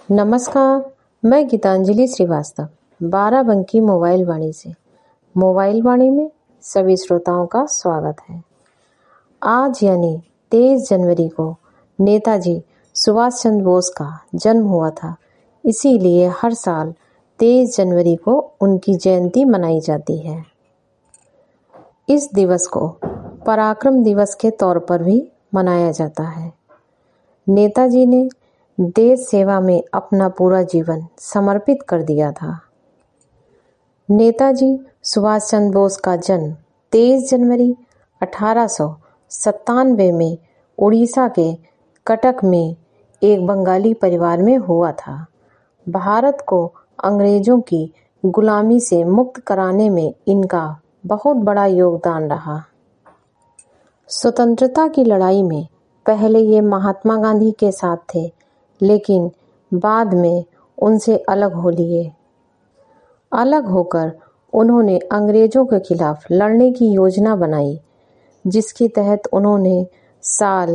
नमस्कार, मैं गीतांजलि श्रीवास्तव, बाराबंकी मोबाइल वाणी से। मोबाइल वाणी में सभी श्रोताओं का स्वागत है। आज यानी 23 जनवरी को नेताजी सुभाष चंद्र बोस का जन्म हुआ था। इसीलिए हर साल 23 जनवरी को उनकी जयंती मनाई जाती है। इस दिवस को पराक्रम दिवस के तौर पर भी मनाया जाता है। नेताजी ने देश सेवा में अपना पूरा जीवन समर्पित कर दिया था। नेताजी सुभाष चंद्र बोस का जन्म 23 जनवरी 1897 में उड़ीसा के कटक में एक बंगाली परिवार में हुआ था। भारत को अंग्रेजों की गुलामी से मुक्त कराने में इनका बहुत बड़ा योगदान रहा। स्वतंत्रता की लड़ाई में पहले ये महात्मा गांधी के साथ थे, लेकिन बाद में उनसे अलग हो लिए। अलग होकर उन्होंने अंग्रेजों के खिलाफ लड़ने की योजना बनाई, जिसके तहत उन्होंने साल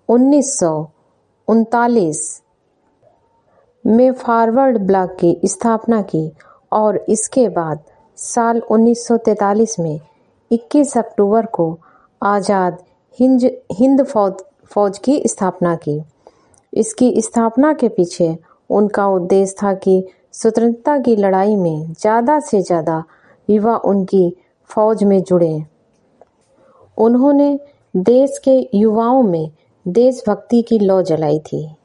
1939 में फॉरवर्ड ब्लॉक की स्थापना की और इसके बाद साल 1943 में 21 अक्टूबर को आज़ाद हिंद फौज की स्थापना की। इसकी स्थापना के पीछे उनका उद्देश्य था कि स्वतंत्रता की लड़ाई में ज़्यादा से ज़्यादा युवा उनकी फौज में जुड़े। उन्होंने देश के युवाओं में देशभक्ति की लौ जलाई थी।